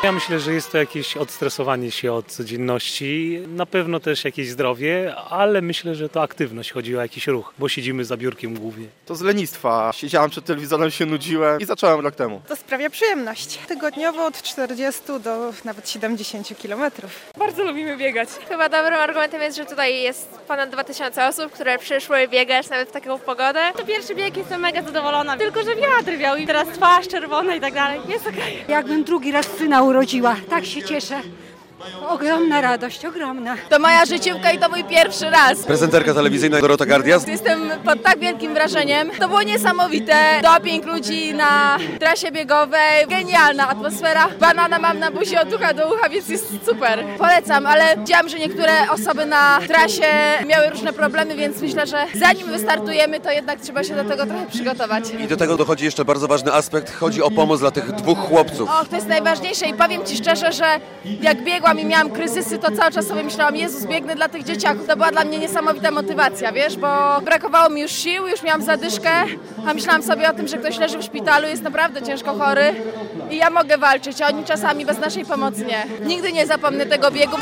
Ja myślę, że jest to jakieś odstresowanie się od codzienności, na pewno też jakieś zdrowie, ale myślę, że to aktywność, chodzi o jakiś ruch, bo siedzimy za biurkiem głównie. To z lenistwa. Siedziałem przed telewizorem, się nudziłem i zacząłem rok temu. To sprawia przyjemność. Tygodniowo od 40 do nawet 70 kilometrów. Bardzo lubimy biegać. Chyba dobrym argumentem jest, że tutaj jest ponad 2000 osób, które przyszły biegać nawet w taką pogodę. To pierwszy bieg, jestem mega zadowolona. Tylko, że wiatr wiał i teraz twarz czerwona i tak dalej. Jest okej. Jakbym drugi raz syna urodziła. Tak się cieszę. Ogromna radość, ogromna. To moja życiówka i to mój pierwszy raz. Prezenterka telewizyjna Dorota Gardias. Jestem pod tak wielkim wrażeniem. To było niesamowite. Doping ludzi na trasie biegowej. Genialna atmosfera. Banana mam na buzi od ucha do ucha, więc jest super. Polecam, ale widziałam, że niektóre osoby na trasie miały różne problemy, więc myślę, że zanim wystartujemy, to jednak trzeba się do tego trochę przygotować. I do tego dochodzi jeszcze bardzo ważny aspekt. Chodzi o pomoc dla tych dwóch chłopców. Och, to jest najważniejsze i powiem Ci szczerze, że jak biegłam i miałam kryzysy, to cały czas sobie myślałam, Jezus, biegnę dla tych dzieciaków. To była dla mnie niesamowita motywacja, wiesz, bo brakowało mi już sił, już miałam zadyszkę, a myślałam sobie o tym, że ktoś leży w szpitalu, jest naprawdę ciężko chory i ja mogę walczyć, a oni czasami bez naszej pomocy nie. Nigdy nie zapomnę tego biegu.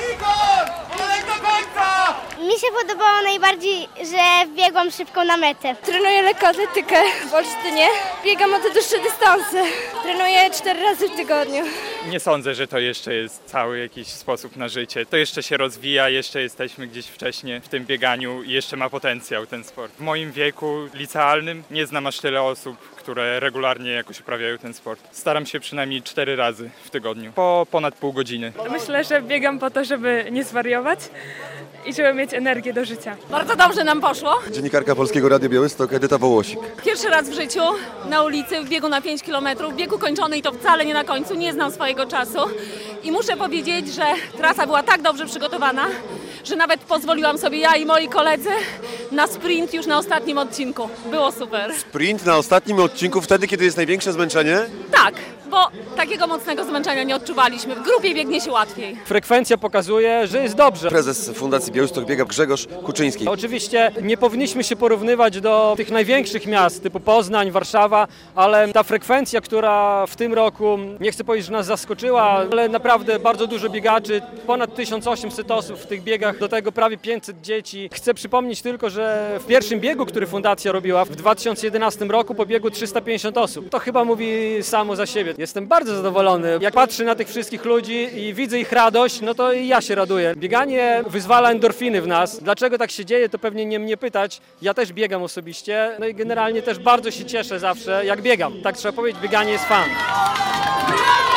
Mi się podobało najbardziej, że biegłam szybko na metę. Trenuję lekkoatletykę w Olsztynie. Biegam o te dłuższe dystanse. Trenuję 4 razy w tygodniu. Nie sądzę, że to jeszcze jest cały jakiś sposób na życie. To jeszcze się rozwija, jeszcze jesteśmy gdzieś wcześniej w tym bieganiu i jeszcze ma potencjał ten sport. W moim wieku licealnym nie znam aż tyle osób, które regularnie jakoś uprawiają ten sport. Staram się przynajmniej 4 razy w tygodniu, po ponad pół godziny. Myślę, że biegam po to, żeby nie zwariować i żeby mieć energię do życia. Bardzo dobrze nam poszło. Dziennikarka Polskiego Radia Białystok Edyta Wołosik. Pierwszy raz w życiu na ulicy, w biegu na 5 km, bieg ukończony i to wcale nie na końcu, nie znam swojego czasu. I muszę powiedzieć, że trasa była tak dobrze przygotowana, że nawet pozwoliłam sobie ja i moi koledzy na sprint już na ostatnim odcinku. Było super. Sprint na ostatnim odcinku, wtedy kiedy jest największe zmęczenie? Tak, bo takiego mocnego zmęczenia nie odczuwaliśmy. W grupie biegnie się łatwiej. Frekwencja pokazuje, że jest dobrze. Prezes Fundacji Białystok biega Grzegorz Kuczyński. Oczywiście nie powinniśmy się porównywać do tych największych miast typu Poznań, Warszawa, ale ta frekwencja, która w tym roku, nie chcę powiedzieć, że nas zaskoczyła, ale naprawdę bardzo dużo biegaczy, ponad 1800 osób w tych biegach, do tego prawie 500 dzieci. Chcę przypomnieć tylko, że w pierwszym biegu, który fundacja robiła w 2011 roku, pobiegło 350 osób. To chyba mówi samo za siebie. Jestem bardzo zadowolony. Jak patrzę na tych wszystkich ludzi i widzę ich radość, no to i ja się raduję. Bieganie wyzwala endorfiny w nas. Dlaczego tak się dzieje, to pewnie nie mnie pytać. Ja też biegam osobiście, no i generalnie też bardzo się cieszę zawsze, jak biegam. Tak trzeba powiedzieć, bieganie jest fan.